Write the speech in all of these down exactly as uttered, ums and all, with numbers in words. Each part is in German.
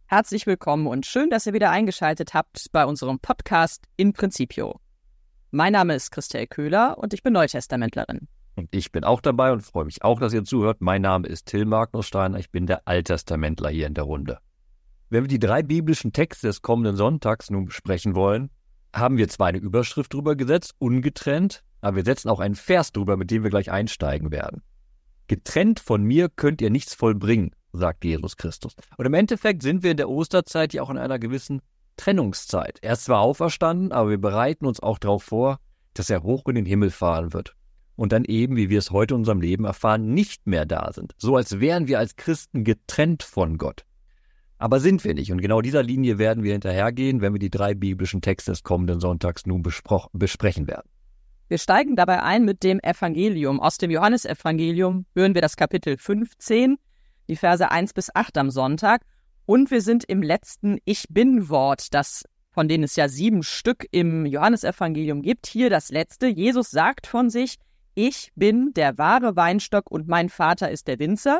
Herzlich willkommen und schön, dass ihr wieder eingeschaltet habt bei unserem Podcast In Principio. Mein Name ist Christel Köhler und ich bin Neutestamentlerin. Und ich bin auch dabei und freue mich auch, dass ihr zuhört. Mein Name ist Till Magnus Steiner, ich bin der Alttestamentler hier in der Runde. Wenn wir die drei biblischen Texte des kommenden Sonntags nun besprechen wollen, haben wir zwar eine Überschrift drüber gesetzt, ungetrennt, aber wir setzen auch einen Vers drüber, mit dem wir gleich einsteigen werden. Getrennt von mir könnt ihr nichts vollbringen, sagt Jesus Christus. Und im Endeffekt sind wir in der Osterzeit ja auch in einer gewissen Trennungszeit. Er ist zwar auferstanden, aber wir bereiten uns auch darauf vor, dass er hoch in den Himmel fahren wird. Und dann eben, wie wir es heute in unserem Leben erfahren, nicht mehr da sind. So als wären wir als Christen getrennt von Gott. Aber sind wir nicht. Und genau dieser Linie werden wir hinterhergehen, wenn wir die drei biblischen Texte des kommenden Sonntags nun bespro- besprechen werden. Wir steigen dabei ein mit dem Evangelium. Aus dem Johannesevangelium hören wir das Kapitel fünfzehn, die Verse eins bis acht am Sonntag. Und wir sind im letzten Ich-Bin-Wort, das, von denen es ja sieben Stück im Johannesevangelium gibt. Hier das letzte. Jesus sagt von sich: Ich bin der wahre Weinstock und mein Vater ist der Winzer.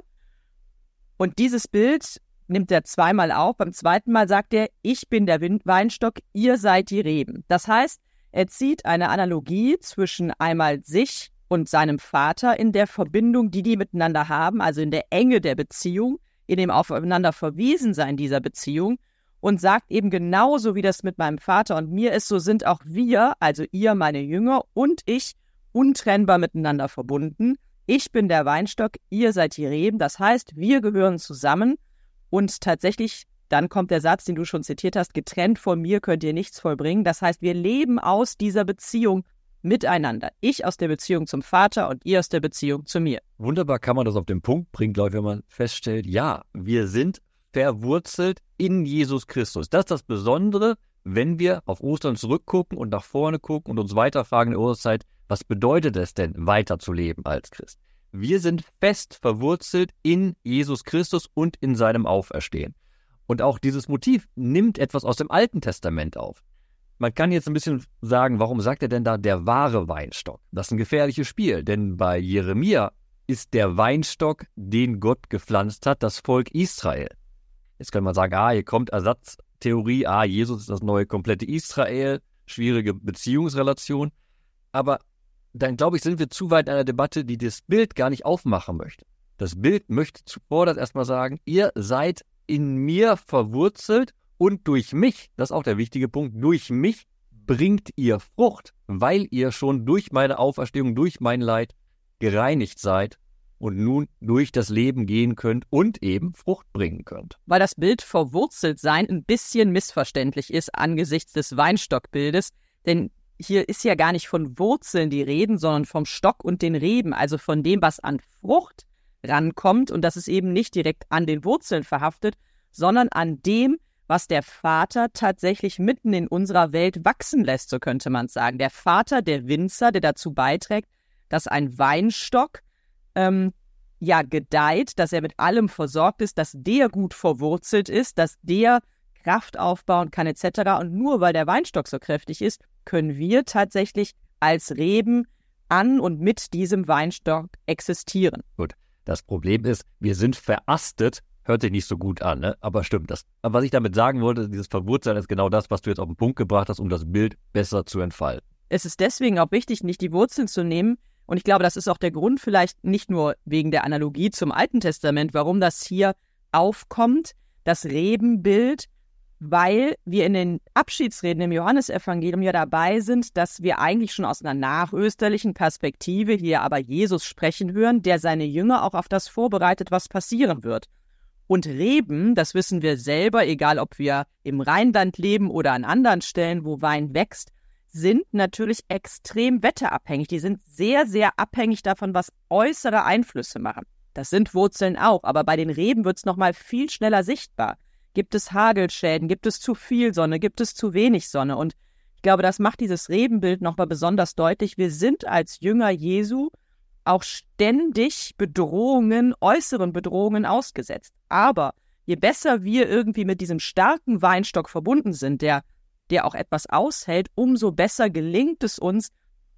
Und dieses Bild nimmt er zweimal auf. Beim zweiten Mal sagt er: Ich bin der Weinstock, ihr seid die Reben. Das heißt, er zieht eine Analogie zwischen einmal sich und seinem Vater in der Verbindung, die die miteinander haben, also in der Enge der Beziehung, in dem aufeinander Verwiesensein dieser Beziehung, und sagt eben genauso, wie das mit meinem Vater und mir ist, so sind auch wir, also ihr, meine Jünger und ich, untrennbar miteinander verbunden. Ich bin der Weinstock, ihr seid die Reben. Das heißt, wir gehören zusammen und tatsächlich, dann kommt der Satz, den du schon zitiert hast: getrennt von mir könnt ihr nichts vollbringen. Das heißt, wir leben aus dieser Beziehung miteinander. Ich aus der Beziehung zum Vater und ihr aus der Beziehung zu mir. Wunderbar kann man das auf den Punkt bringen, glaube ich, wenn man feststellt, ja, wir sind verwurzelt in Jesus Christus. Das ist das Besondere, wenn wir auf Ostern zurückgucken und nach vorne gucken und uns weiterfragen in der Osterzeit, was bedeutet es denn, weiterzuleben als Christ? Wir sind fest verwurzelt in Jesus Christus und in seinem Auferstehen. Und auch dieses Motiv nimmt etwas aus dem Alten Testament auf. Man kann jetzt ein bisschen sagen, warum sagt er denn da der wahre Weinstock? Das ist ein gefährliches Spiel, denn bei Jeremia ist der Weinstock, den Gott gepflanzt hat, das Volk Israel. Jetzt kann man sagen, ah, hier kommt Ersatztheorie, ah, Jesus ist das neue komplette Israel, schwierige Beziehungsrelation. Aber dann, glaube ich, sind wir zu weit in einer Debatte, die das Bild gar nicht aufmachen möchte. Das Bild möchte zuvor das erstmal sagen: Ihr seid in mir verwurzelt und durch mich, das ist auch der wichtige Punkt, durch mich bringt ihr Frucht, weil ihr schon durch meine Auferstehung, durch mein Leid gereinigt seid und nun durch das Leben gehen könnt und eben Frucht bringen könnt. Weil das Bild verwurzelt sein ein bisschen missverständlich ist angesichts des Weinstockbildes, denn hier ist ja gar nicht von Wurzeln die Rede, sondern vom Stock und den Reben, also von dem, was an Frucht rankommt, und das ist eben nicht direkt an den Wurzeln verhaftet, sondern an dem, was der Vater tatsächlich mitten in unserer Welt wachsen lässt, so könnte man sagen. Der Vater, der Winzer, der dazu beiträgt, dass ein Weinstock ähm, ja gedeiht, dass er mit allem versorgt ist, dass der gut verwurzelt ist, dass der Kraft aufbauen kann et cetera. Und nur weil der Weinstock so kräftig ist, können wir tatsächlich als Reben an und mit diesem Weinstock existieren. Gut, das Problem ist, wir sind verastet. Hört sich nicht so gut an, ne? Aber stimmt das. Aber was ich damit sagen wollte, dieses Verwurzeln ist genau das, was du jetzt auf den Punkt gebracht hast, um das Bild besser zu entfalten. Es ist deswegen auch wichtig, nicht die Wurzeln zu nehmen. Und ich glaube, das ist auch der Grund, vielleicht nicht nur wegen der Analogie zum Alten Testament, warum das hier aufkommt, das Rebenbild, weil wir in den Abschiedsreden im Johannesevangelium ja dabei sind, dass wir eigentlich schon aus einer nachösterlichen Perspektive hier aber Jesus sprechen hören, der seine Jünger auch auf das vorbereitet, was passieren wird. Und Reben, das wissen wir selber, egal ob wir im Rheinland leben oder an anderen Stellen, wo Wein wächst, sind natürlich extrem wetterabhängig. Die sind sehr, sehr abhängig davon, was äußere Einflüsse machen. Das sind Wurzeln auch, aber bei den Reben wird es nochmal viel schneller sichtbar. Gibt es Hagelschäden, gibt es zu viel Sonne, gibt es zu wenig Sonne? Und ich glaube, das macht dieses Rebenbild nochmal besonders deutlich. Wir sind als Jünger Jesu auch ständig Bedrohungen, äußeren Bedrohungen ausgesetzt. Aber je besser wir irgendwie mit diesem starken Weinstock verbunden sind, der, der auch etwas aushält, umso besser gelingt es uns,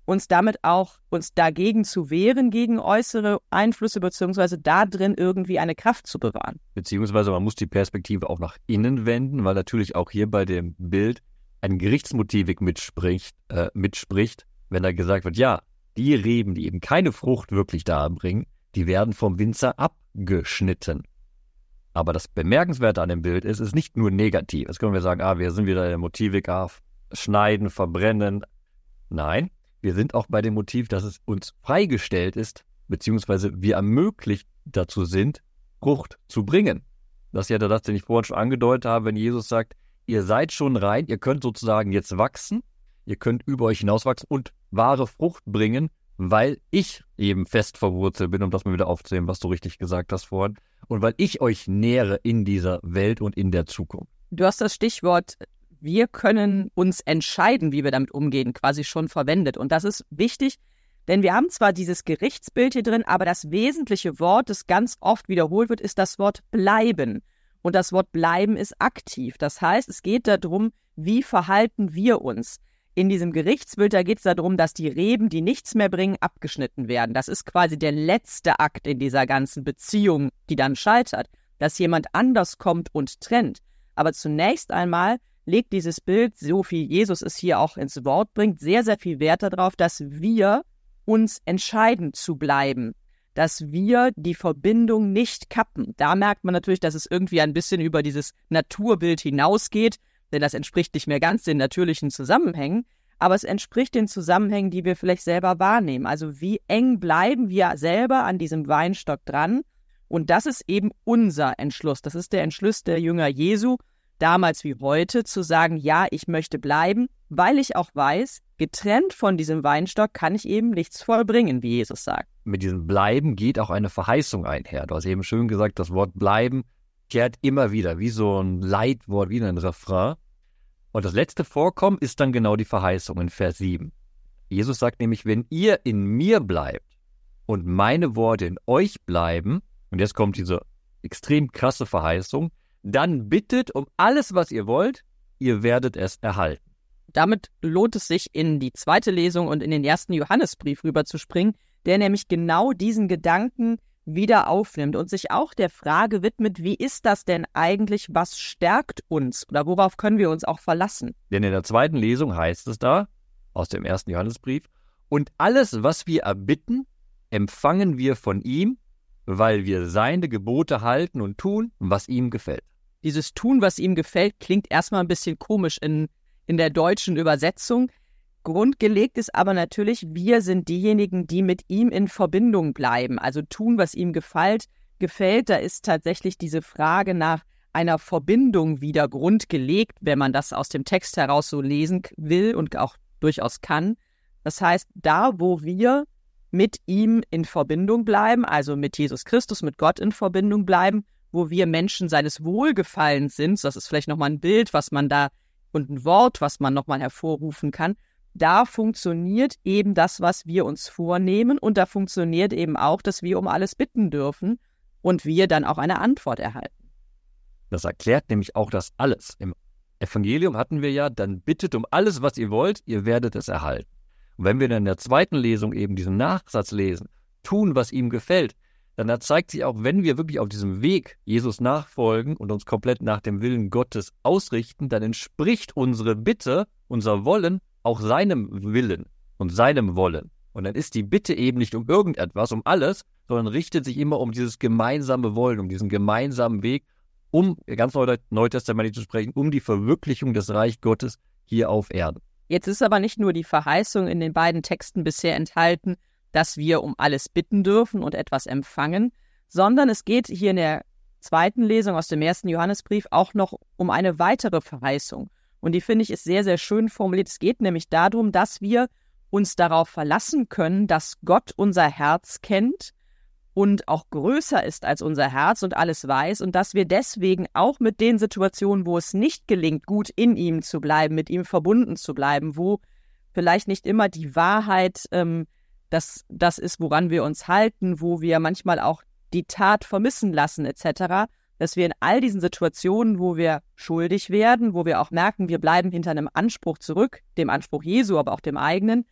uns damit auch uns dagegen zu wehren, gegen äußere Einflüsse, beziehungsweise da drin irgendwie eine Kraft zu bewahren. Beziehungsweise man muss die Perspektive auch nach innen wenden, weil natürlich auch hier bei dem Bild ein Gerichtsmotivik mitspricht, äh, mitspricht, wenn da gesagt wird, ja, die Reben, die eben keine Frucht wirklich darbringen, die werden vom Winzer abgeschnitten. Aber das Bemerkenswerte an dem Bild ist, es ist nicht nur negativ. Jetzt können wir sagen, ah, wir sind wieder in der Motivik, ah, schneiden, verbrennen. Nein, wir sind auch bei dem Motiv, dass es uns freigestellt ist, beziehungsweise wir ermöglicht dazu sind, Frucht zu bringen. Das ist ja der Satz, den ich vorhin schon angedeutet habe, wenn Jesus sagt, ihr seid schon rein, ihr könnt sozusagen jetzt wachsen, ihr könnt über euch hinauswachsen und wahre Frucht bringen, weil ich eben fest verwurzelt bin, um das mal wieder aufzunehmen, was du richtig gesagt hast vorhin, und weil ich euch nähere in dieser Welt und in der Zukunft. Du hast das Stichwort, wir können uns entscheiden, wie wir damit umgehen, quasi schon verwendet. Und das ist wichtig, denn wir haben zwar dieses Gerichtsbild hier drin, aber das wesentliche Wort, das ganz oft wiederholt wird, ist das Wort bleiben. Und das Wort bleiben ist aktiv. Das heißt, es geht darum, wie verhalten wir uns. In diesem Gerichtsbild, da geht es darum, dass die Reben, die nichts mehr bringen, abgeschnitten werden. Das ist quasi der letzte Akt in dieser ganzen Beziehung, die dann scheitert, dass jemand anders kommt und trennt. Aber zunächst einmal legt dieses Bild, so wie Jesus es hier auch ins Wort bringt, sehr, sehr viel Wert darauf, dass wir uns entscheiden zu bleiben, dass wir die Verbindung nicht kappen. Da merkt man natürlich, dass es irgendwie ein bisschen über dieses Naturbild hinausgeht, denn das entspricht nicht mehr ganz den natürlichen Zusammenhängen, aber es entspricht den Zusammenhängen, die wir vielleicht selber wahrnehmen. Also wie eng bleiben wir selber an diesem Weinstock dran? Und das ist eben unser Entschluss. Das ist der Entschluss der Jünger Jesu, damals wie heute, zu sagen, ja, ich möchte bleiben, weil ich auch weiß, getrennt von diesem Weinstock kann ich eben nichts vollbringen, wie Jesus sagt. Mit diesem Bleiben geht auch eine Verheißung einher. Du hast eben schön gesagt, das Wort Bleiben kehrt immer wieder, wie so ein Leitwort, wie ein Refrain. Und das letzte Vorkommen ist dann genau die Verheißung in Vers sieben. Jesus sagt nämlich, wenn ihr in mir bleibt und meine Worte in euch bleiben, und jetzt kommt diese extrem krasse Verheißung, dann bittet um alles, was ihr wollt, ihr werdet es erhalten. Damit lohnt es sich, in die zweite Lesung und in den ersten Johannesbrief rüberzuspringen, der nämlich genau diesen Gedanken wieder aufnimmt und sich auch der Frage widmet, wie ist das denn eigentlich, was stärkt uns oder worauf können wir uns auch verlassen? Denn in der zweiten Lesung heißt es da, aus dem ersten Johannesbrief, und alles, was wir erbitten, empfangen wir von ihm, weil wir seine Gebote halten und tun, was ihm gefällt. Dieses Tun, was ihm gefällt, klingt erstmal ein bisschen komisch in, in der deutschen Übersetzung. Grundgelegt ist aber natürlich, wir sind diejenigen, die mit ihm in Verbindung bleiben, also tun, was ihm gefällt. gefällt. Da ist tatsächlich diese Frage nach einer Verbindung wieder grundgelegt, wenn man das aus dem Text heraus so lesen will und auch durchaus kann. Das heißt, da, wo wir mit ihm in Verbindung bleiben, also mit Jesus Christus, mit Gott in Verbindung bleiben, wo wir Menschen seines Wohlgefallens sind, das ist vielleicht nochmal ein Bild, was man da und ein Wort, was man nochmal hervorrufen kann, da funktioniert eben das, was wir uns vornehmen, und da funktioniert eben auch, dass wir um alles bitten dürfen und wir dann auch eine Antwort erhalten. Das erklärt nämlich auch das alles. Im Evangelium hatten wir ja, dann bittet um alles, was ihr wollt, ihr werdet es erhalten. Und wenn wir dann in der zweiten Lesung eben diesen Nachsatz lesen, tun, was ihm gefällt, dann zeigt sich auch, wenn wir wirklich auf diesem Weg Jesus nachfolgen und uns komplett nach dem Willen Gottes ausrichten, dann entspricht unsere Bitte, unser Wollen, auch seinem Willen und seinem Wollen. Und dann ist die Bitte eben nicht um irgendetwas, um alles, sondern richtet sich immer um dieses gemeinsame Wollen, um diesen gemeinsamen Weg, um, ganz neutestamentlich zu sprechen, um die Verwirklichung des Reich Gottes hier auf Erden. Jetzt ist aber nicht nur die Verheißung in den beiden Texten bisher enthalten, dass wir um alles bitten dürfen und etwas empfangen, sondern es geht hier in der zweiten Lesung aus dem ersten Johannesbrief auch noch um eine weitere Verheißung. Und die, finde ich, ist sehr, sehr schön formuliert. Es geht nämlich darum, dass wir uns darauf verlassen können, dass Gott unser Herz kennt und auch größer ist als unser Herz und alles weiß, und dass wir deswegen auch mit den Situationen, wo es nicht gelingt, gut in ihm zu bleiben, mit ihm verbunden zu bleiben, wo vielleicht nicht immer die Wahrheit ähm, das, das ist, woran wir uns halten, wo wir manchmal auch die Tat vermissen lassen et cetera, dass wir in all diesen Situationen, wo wir schuldig werden, wo wir auch merken, wir bleiben hinter einem Anspruch zurück, dem Anspruch Jesu, aber auch dem eigenen,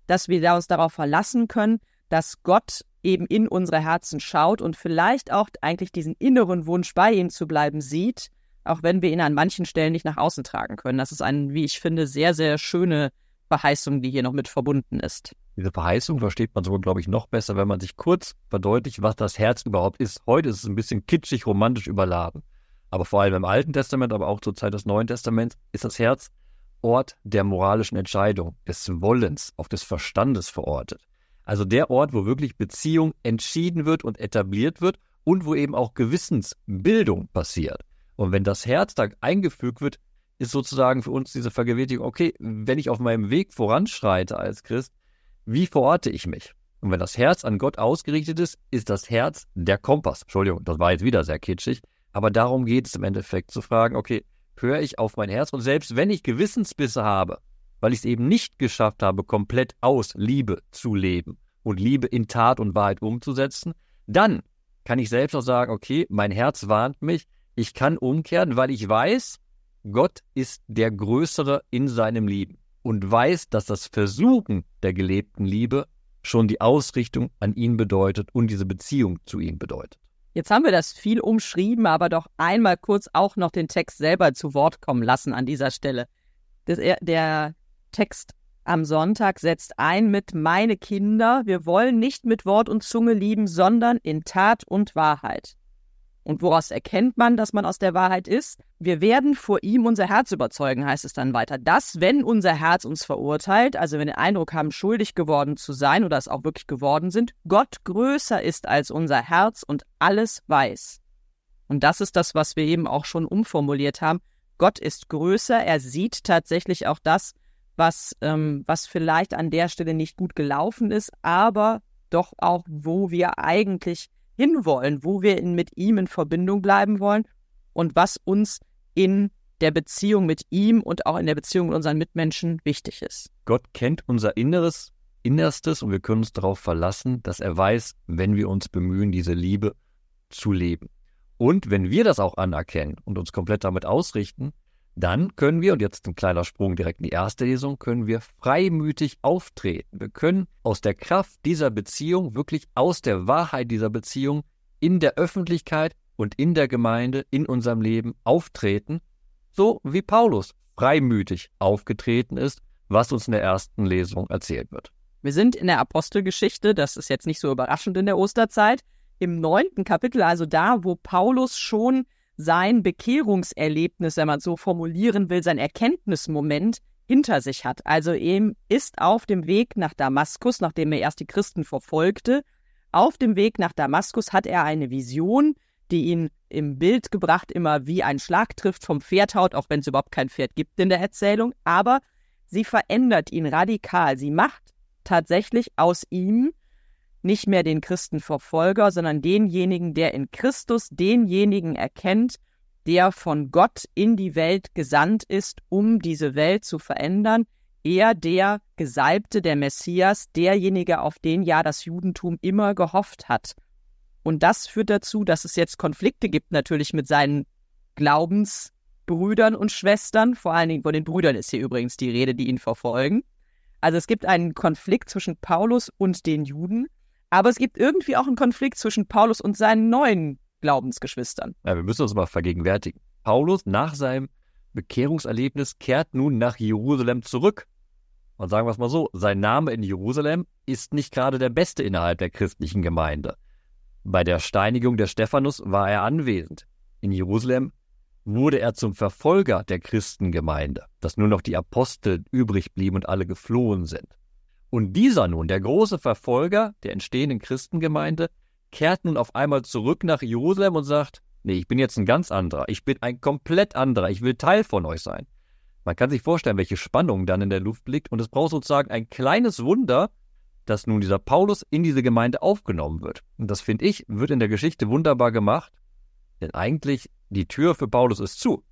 dass wir uns darauf verlassen können, dass Gott eben in unsere Herzen schaut und vielleicht auch eigentlich diesen inneren Wunsch, bei ihm zu bleiben, sieht, auch wenn wir ihn an manchen Stellen nicht nach außen tragen können. Das ist eine, wie ich finde, sehr, sehr schöne Verheißung, die hier noch mit verbunden ist. Diese Verheißung versteht man sogar, glaube ich, noch besser, wenn man sich kurz verdeutlicht, was das Herz überhaupt ist. Heute ist es ein bisschen kitschig, romantisch überladen. Aber vor allem im Alten Testament, aber auch zur Zeit des Neuen Testaments, ist das Herz Ort der moralischen Entscheidung, des Wollens, auch des Verstandes verortet. Also der Ort, wo wirklich Beziehung entschieden wird und etabliert wird und wo eben auch Gewissensbildung passiert. Und wenn das Herz da eingefügt wird, ist sozusagen für uns diese Vergewissung, okay, wenn ich auf meinem Weg voranschreite als Christ, wie verorte ich mich? Und wenn das Herz an Gott ausgerichtet ist, ist das Herz der Kompass. Entschuldigung, das war jetzt wieder sehr kitschig, aber darum geht es im Endeffekt, zu fragen, okay, höre ich auf mein Herz? Und selbst wenn ich Gewissensbisse habe, weil ich es eben nicht geschafft habe, komplett aus Liebe zu leben und Liebe in Tat und Wahrheit umzusetzen, dann kann ich selbst auch sagen, okay, mein Herz warnt mich, ich kann umkehren, weil ich weiß, Gott ist der Größere in seinem Lieben und weiß, dass das Versuchen der gelebten Liebe schon die Ausrichtung an ihn bedeutet und diese Beziehung zu ihm bedeutet. Jetzt haben wir das viel umschrieben, aber doch einmal kurz auch noch den Text selber zu Wort kommen lassen an dieser Stelle. Das, der Text am Sonntag setzt ein mit meine Kinder, wir wollen nicht mit Wort und Zunge lieben, sondern in Tat und Wahrheit. Und woraus erkennt man, dass man aus der Wahrheit ist? Wir werden vor ihm unser Herz überzeugen, heißt es dann weiter. Dass, wenn unser Herz uns verurteilt, also wenn wir den Eindruck haben, schuldig geworden zu sein oder es auch wirklich geworden sind, Gott größer ist als unser Herz und alles weiß. Und das ist das, was wir eben auch schon umformuliert haben. Gott ist größer, er sieht tatsächlich auch das, was, ähm, was vielleicht an der Stelle nicht gut gelaufen ist, aber doch auch, wo wir eigentlich hinwollen, wo wir in, mit ihm in Verbindung bleiben wollen und was uns in der Beziehung mit ihm und auch in der Beziehung mit unseren Mitmenschen wichtig ist. Gott kennt unser Inneres, Innerstes und wir können uns darauf verlassen, dass er weiß, wenn wir uns bemühen, diese Liebe zu leben. Und wenn wir das auch anerkennen und uns komplett damit ausrichten, dann können wir, und jetzt ein kleiner Sprung direkt in die erste Lesung, können wir freimütig auftreten. Wir können aus der Kraft dieser Beziehung, wirklich aus der Wahrheit dieser Beziehung in der Öffentlichkeit und in der Gemeinde, in unserem Leben auftreten, so wie Paulus freimütig aufgetreten ist, was uns in der ersten Lesung erzählt wird. Wir sind in der Apostelgeschichte, das ist jetzt nicht so überraschend in der Osterzeit, im neunten Kapitel, also da, wo Paulus schon sein Bekehrungserlebnis, wenn man so formulieren will, sein Erkenntnismoment hinter sich hat. Also er ist auf dem Weg nach Damaskus, nachdem er erst die Christen verfolgte. Auf dem Weg nach Damaskus hat er eine Vision, die ihn im Bild gebracht immer wie ein Schlag trifft, vom Pferd haut, auch wenn es überhaupt kein Pferd gibt in der Erzählung. Aber sie verändert ihn radikal. Sie macht tatsächlich aus ihm nicht mehr den Christenverfolger, sondern denjenigen, der in Christus denjenigen erkennt, der von Gott in die Welt gesandt ist, um diese Welt zu verändern. Er, der Gesalbte, der Messias, derjenige, auf den ja das Judentum immer gehofft hat. Und das führt dazu, dass es jetzt Konflikte gibt, natürlich mit seinen Glaubensbrüdern und Schwestern. Vor allen Dingen von den Brüdern ist hier übrigens die Rede, die ihn verfolgen. Also es gibt einen Konflikt zwischen Paulus und den Juden. Aber es gibt irgendwie auch einen Konflikt zwischen Paulus und seinen neuen Glaubensgeschwistern. Ja, wir müssen uns mal vergegenwärtigen. Paulus nach seinem Bekehrungserlebnis kehrt nun nach Jerusalem zurück. Und sagen wir es mal so, sein Name in Jerusalem ist nicht gerade der beste innerhalb der christlichen Gemeinde. Bei der Steinigung des Stephanus war er anwesend. In Jerusalem wurde er zum Verfolger der Christengemeinde, dass nur noch die Apostel übrig blieben und alle geflohen sind. Und dieser nun, der große Verfolger der entstehenden Christengemeinde, kehrt nun auf einmal zurück nach Jerusalem und sagt, nee, ich bin jetzt ein ganz anderer, ich bin ein komplett anderer, ich will Teil von euch sein. Man kann sich vorstellen, welche Spannung dann in der Luft liegt und es braucht sozusagen ein kleines Wunder, dass nun dieser Paulus in diese Gemeinde aufgenommen wird. Und das, finde ich, wird in der Geschichte wunderbar gemacht, denn eigentlich die Tür für Paulus ist zu.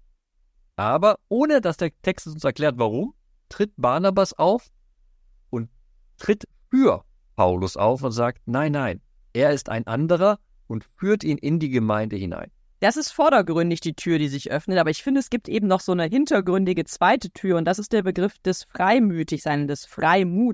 Aber ohne, dass der Text uns erklärt, warum, tritt Barnabas auf und tritt für Paulus auf und sagt, nein, nein, er ist ein anderer und führt ihn in die Gemeinde hinein. Das ist vordergründig die Tür, die sich öffnet, aber ich finde, es gibt eben noch so eine hintergründige zweite Tür und das ist der Begriff des Freimütigseins, des Freimuts,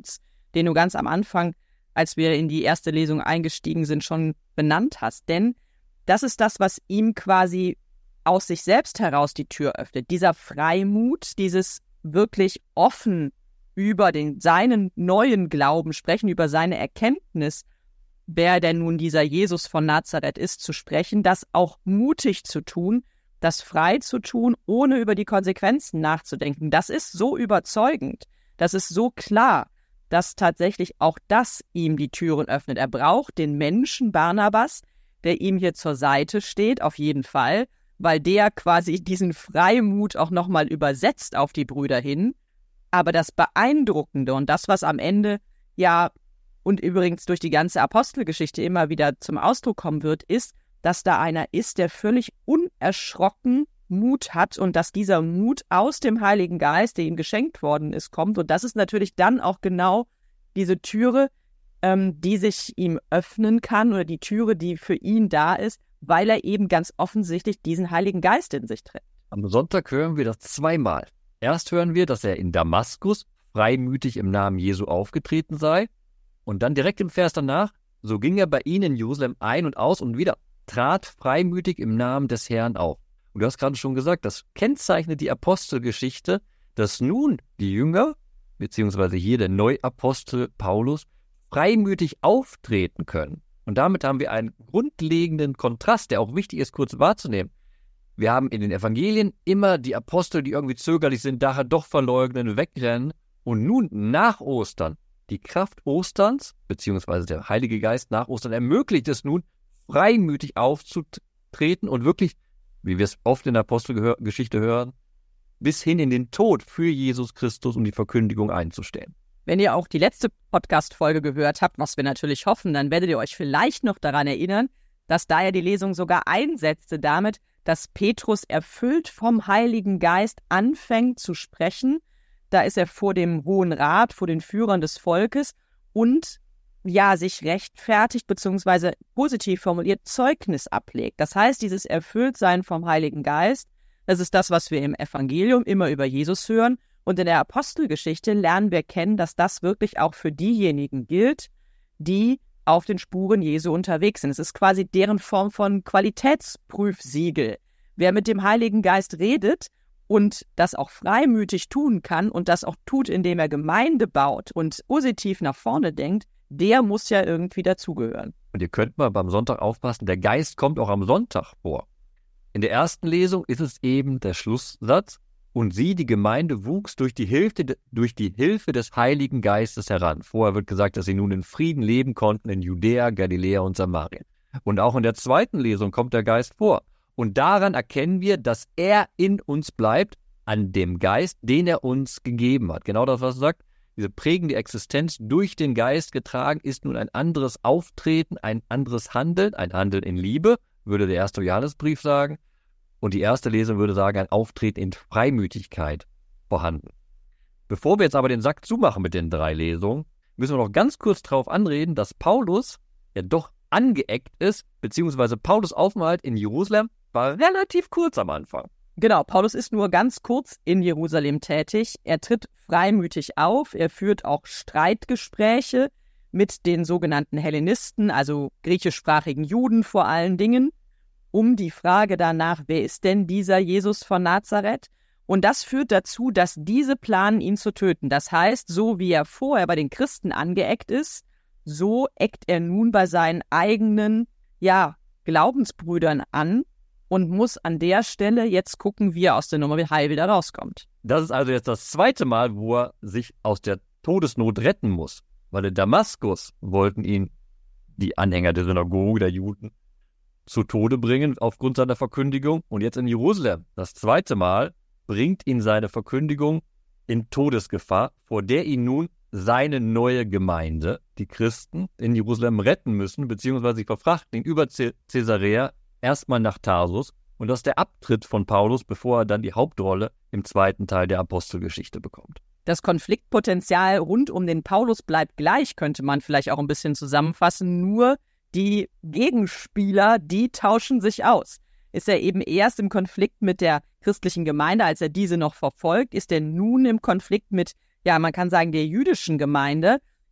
den du ganz am Anfang, als wir in die erste Lesung eingestiegen sind, schon benannt hast. Denn das ist das, was ihm quasi aus sich selbst heraus die Tür öffnet. Dieser Freimut, dieses wirklich offen über den, seinen neuen Glauben sprechen, über seine Erkenntnis, wer denn nun dieser Jesus von Nazareth ist, zu sprechen, das auch mutig zu tun, das frei zu tun, ohne über die Konsequenzen nachzudenken. Das ist so überzeugend, das ist so klar, dass tatsächlich auch das ihm die Türen öffnet. Er braucht den Menschen Barnabas, der ihm hier zur Seite steht, auf jeden Fall, weil der quasi diesen Freimut auch nochmal übersetzt auf die Brüder hin. Aber das Beeindruckende und das, was am Ende ja und übrigens durch die ganze Apostelgeschichte immer wieder zum Ausdruck kommen wird, ist, dass da einer ist, der völlig unerschrocken Mut hat und dass dieser Mut aus dem Heiligen Geist, der ihm geschenkt worden ist, kommt. Und das ist natürlich dann auch genau diese Türe, ähm, die sich ihm öffnen kann oder die Türe, die für ihn da ist, weil er eben ganz offensichtlich diesen Heiligen Geist in sich trägt. Am Sonntag hören wir das zweimal. Erst hören wir, dass er in Damaskus freimütig im Namen Jesu aufgetreten sei. Und dann direkt im Vers danach, so ging er bei ihnen in Jerusalem ein und aus und wieder trat freimütig im Namen des Herrn auf. Und du hast gerade schon gesagt, das kennzeichnet die Apostelgeschichte, dass nun die Jünger, beziehungsweise hier der Neuapostel Paulus, freimütig auftreten können. Und damit haben wir einen grundlegenden Kontrast, der auch wichtig ist, kurz wahrzunehmen. Wir haben in den Evangelien immer die Apostel, die irgendwie zögerlich sind, daher doch verleugnen, wegrennen. Und nun nach Ostern, die Kraft Osterns, beziehungsweise der Heilige Geist nach Ostern, ermöglicht es nun, freimütig aufzutreten und wirklich, wie wir es oft in der Apostelgeschichte hören, bis hin in den Tod für Jesus Christus und die Verkündigung einzustehen. Wenn ihr auch die letzte Podcast-Folge gehört habt, was wir natürlich hoffen, dann werdet ihr euch vielleicht noch daran erinnern, dass da ja die Lesung sogar einsetzte damit, dass Petrus erfüllt vom Heiligen Geist anfängt zu sprechen. Da ist er vor dem Hohen Rat, vor den Führern des Volkes und ja, sich rechtfertigt bzw. positiv formuliert Zeugnis ablegt. Das heißt, dieses Erfülltsein vom Heiligen Geist, das ist das, was wir im Evangelium immer über Jesus hören. Und in der Apostelgeschichte lernen wir kennen, dass das wirklich auch für diejenigen gilt, die auf den Spuren Jesu unterwegs sind. Es ist quasi deren Form von Qualitätsprüfsiegel. Wer mit dem Heiligen Geist redet und das auch freimütig tun kann und das auch tut, indem er Gemeinde baut und positiv nach vorne denkt, der muss ja irgendwie dazugehören. Und ihr könnt mal beim Sonntag aufpassen, der Geist kommt auch am Sonntag vor. In der ersten Lesung ist es eben der Schlusssatz, und sie, die Gemeinde, wuchs durch die Hilfe, durch die Hilfe des Heiligen Geistes heran. Vorher wird gesagt, dass sie nun in Frieden leben konnten in Judäa, Galiläa und Samarien. Und auch in der zweiten Lesung kommt der Geist vor. Und daran erkennen wir, dass er in uns bleibt, an dem Geist, den er uns gegeben hat. Genau das, was er sagt. Diese prägende Existenz durch den Geist getragen ist nun ein anderes Auftreten, ein anderes Handeln, ein Handeln in Liebe, würde der erste Johannesbrief sagen. Und die erste Lesung würde sagen, ein Auftreten in Freimütigkeit vorhanden. Bevor wir jetzt aber den Sack zumachen mit den drei Lesungen, müssen wir noch ganz kurz darauf anreden, dass Paulus ja doch angeeckt ist, beziehungsweise Paulus' Aufenthalt in Jerusalem war relativ kurz am Anfang. Genau, Paulus ist nur ganz kurz in Jerusalem tätig. Er tritt freimütig auf, er führt auch Streitgespräche mit den sogenannten Hellenisten, also griechischsprachigen Juden vor allen Dingen, um die Frage danach, wer ist denn dieser Jesus von Nazareth? Und das führt dazu, dass diese planen, ihn zu töten. Das heißt, so wie er vorher bei den Christen angeeckt ist, so eckt er nun bei seinen eigenen, ja, Glaubensbrüdern an und muss an der Stelle jetzt gucken, wie er aus der Nummer heil wieder rauskommt. Das ist also jetzt das zweite Mal, wo er sich aus der Todesnot retten muss. Weil in Damaskus wollten ihn die Anhänger der Synagoge der Juden zu Tode bringen aufgrund seiner Verkündigung. Und jetzt in Jerusalem, das zweite Mal, bringt ihn seine Verkündigung in Todesgefahr, vor der ihn nun seine neue Gemeinde, die Christen, in Jerusalem retten müssen, beziehungsweise sie verfrachten ihn über Caesarea erstmal nach Tarsus. Und das ist der Abtritt von Paulus, bevor er dann die Hauptrolle im zweiten Teil der Apostelgeschichte bekommt. Das Konfliktpotenzial rund um den Paulus bleibt gleich, könnte man vielleicht auch ein bisschen zusammenfassen, nur die Gegenspieler, die tauschen sich aus. Ist er eben erst im Konflikt mit der christlichen Gemeinde, als er diese noch verfolgt, ist er nun im Konflikt mit, ja, man kann sagen, der jüdischen Gemeinde,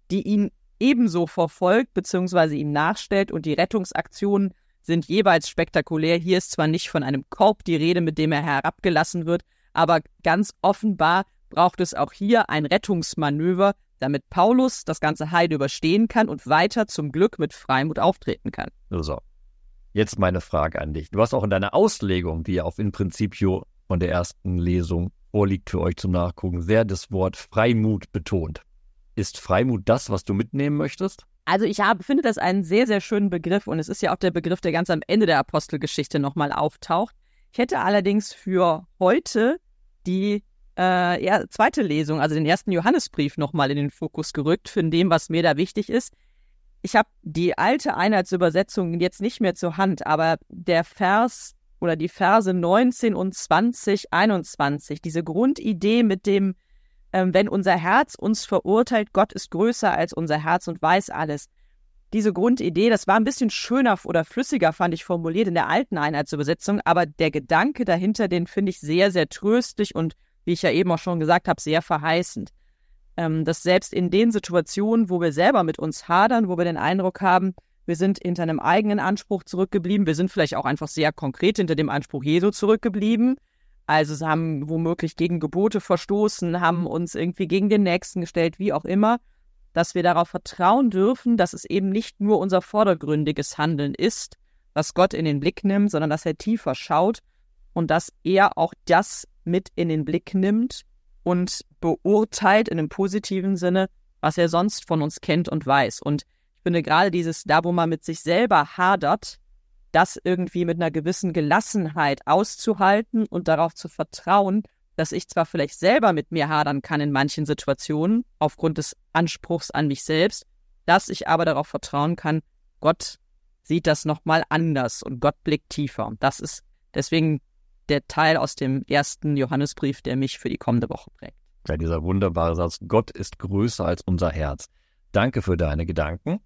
die ihn ebenso verfolgt bzw. ihm nachstellt, und die Rettungsaktionen sind jeweils spektakulär. Hier ist zwar nicht von einem Korb die Rede, mit dem er herabgelassen wird, aber ganz offenbar braucht es auch hier ein Rettungsmanöver, damit Paulus das ganze Heide überstehen kann und weiter zum Glück mit Freimut auftreten kann. So, jetzt meine Frage an dich. Du hast auch in deiner Auslegung, die ja auf In Principio von der ersten Lesung vorliegt für euch zum Nachgucken, sehr das Wort Freimut betont. Ist Freimut das, was du mitnehmen möchtest? Also ich habe, finde das einen sehr, sehr schönen Begriff, und es ist ja auch der Begriff, der ganz am Ende der Apostelgeschichte nochmal auftaucht. Ich hätte allerdings für heute die äh, ja, zweite Lesung, also den ersten Johannesbrief, nochmal in den Fokus gerückt, für dem, was mir da wichtig ist. Ich habe die alte Einheitsübersetzung jetzt nicht mehr zur Hand, aber der Vers oder die Verse neunzehn und zwanzig, einundzwanzig, diese Grundidee mit dem, ähm, wenn unser Herz uns verurteilt, Gott ist größer als unser Herz und weiß alles. Diese Grundidee, das war ein bisschen schöner oder flüssiger, fand ich, formuliert in der alten Einheitsübersetzung, aber der Gedanke dahinter, den finde ich sehr, sehr tröstlich und, wie ich ja eben auch schon gesagt habe, sehr verheißend. Ähm, dass selbst in den Situationen, wo wir selber mit uns hadern, wo wir den Eindruck haben, wir sind hinter einem eigenen Anspruch zurückgeblieben, wir sind vielleicht auch einfach sehr konkret hinter dem Anspruch Jesu zurückgeblieben, also sie haben womöglich gegen Gebote verstoßen, haben uns irgendwie gegen den Nächsten gestellt, wie auch immer, dass wir darauf vertrauen dürfen, dass es eben nicht nur unser vordergründiges Handeln ist, was Gott in den Blick nimmt, sondern dass er tiefer schaut und dass er auch das mit in den Blick nimmt und beurteilt in einem positiven Sinne, was er sonst von uns kennt und weiß. Und ich finde gerade dieses, da wo man mit sich selber hadert, das irgendwie mit einer gewissen Gelassenheit auszuhalten und darauf zu vertrauen, dass ich zwar vielleicht selber mit mir hadern kann in manchen Situationen, aufgrund des Anspruchs an mich selbst, dass ich aber darauf vertrauen kann, Gott sieht das nochmal anders und Gott blickt tiefer. Und das ist deswegen der Teil aus dem ersten Johannesbrief, der mich für die kommende Woche prägt. Ja, dieser wunderbare Satz, Gott ist größer als unser Herz. Danke für deine Gedanken.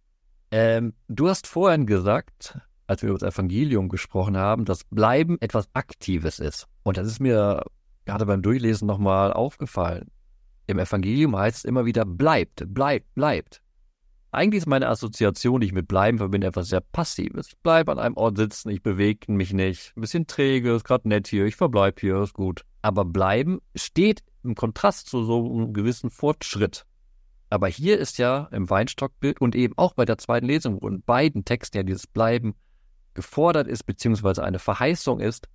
Ähm, du hast vorhin gesagt, als wir über das Evangelium gesprochen haben, dass Bleiben etwas Aktives ist. Und das ist mir gerade beim Durchlesen nochmal aufgefallen. Im Evangelium heißt es immer wieder, bleibt, bleibt, bleibt. Eigentlich ist meine Assoziation, die ich mit Bleiben verbinde, etwas sehr Passives. Ich bleibe an einem Ort sitzen, ich bewege mich nicht. Ein bisschen träge, ist gerade nett hier, ich verbleibe hier, ist gut. Aber Bleiben steht im Kontrast zu so einem gewissen Fortschritt. Aber hier ist ja im Weinstockbild und eben auch bei der zweiten Lesung, wo in beiden Texten ja dieses Bleiben gefordert ist, beziehungsweise eine Verheißung ist,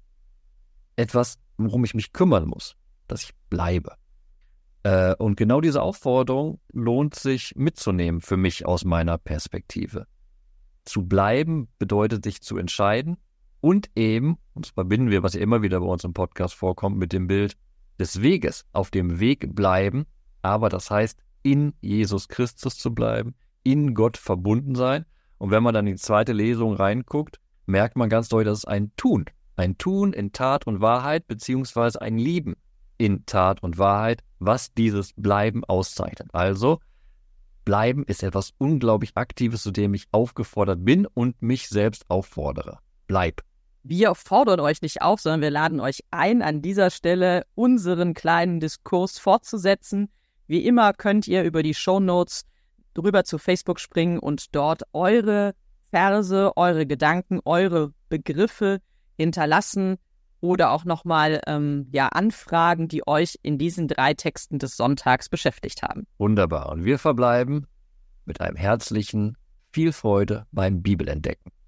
etwas, worum ich mich kümmern muss, dass ich bleibe. Äh, und genau diese Aufforderung lohnt sich mitzunehmen für mich aus meiner Perspektive. Zu bleiben bedeutet, sich zu entscheiden und eben, und das verbinden wir, was ja immer wieder bei uns im Podcast vorkommt, mit dem Bild des Weges, auf dem Weg bleiben, aber das heißt, in Jesus Christus zu bleiben, in Gott verbunden sein. Und wenn man dann in die zweite Lesung reinguckt, merkt man ganz deutlich, dass es ein Tun, ein Tun in Tat und Wahrheit, beziehungsweise ein Lieben in Tat und Wahrheit, was dieses Bleiben auszeichnet. Also, Bleiben ist etwas unglaublich Aktives, zu dem ich aufgefordert bin und mich selbst auffordere. Bleib. Wir fordern euch nicht auf, sondern wir laden euch ein, an dieser Stelle unseren kleinen Diskurs fortzusetzen. Wie immer könnt ihr über die Shownotes drüber zu Facebook springen und dort eure Verse, eure Gedanken, eure Begriffe hinterlassen oder auch nochmal ähm, ja, Anfragen, die euch in diesen drei Texten des Sonntags beschäftigt haben. Wunderbar. Und wir verbleiben mit einem herzlichen viel Freude beim Bibelentdecken.